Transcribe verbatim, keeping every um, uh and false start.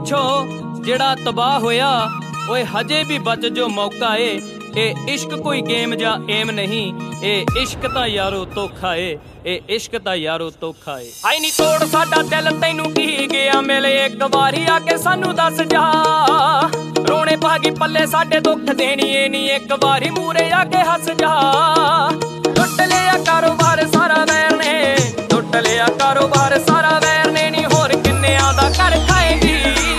छो जेड़ा तबाह होया ओए हजे भी बच जो मौका ए ए इश्क कोई गेम जा एम नहीं ए इश्क ता यारो धोखा ए ए इश्क ता यारो धोखा ए हाई नी तोड़ साडा दिल तैनू की गया मिले एक बारी आके सानू दस जा रोने पागी पल्ले साडे दुख देनी ए नी एक बारी मूरे आके हस जा।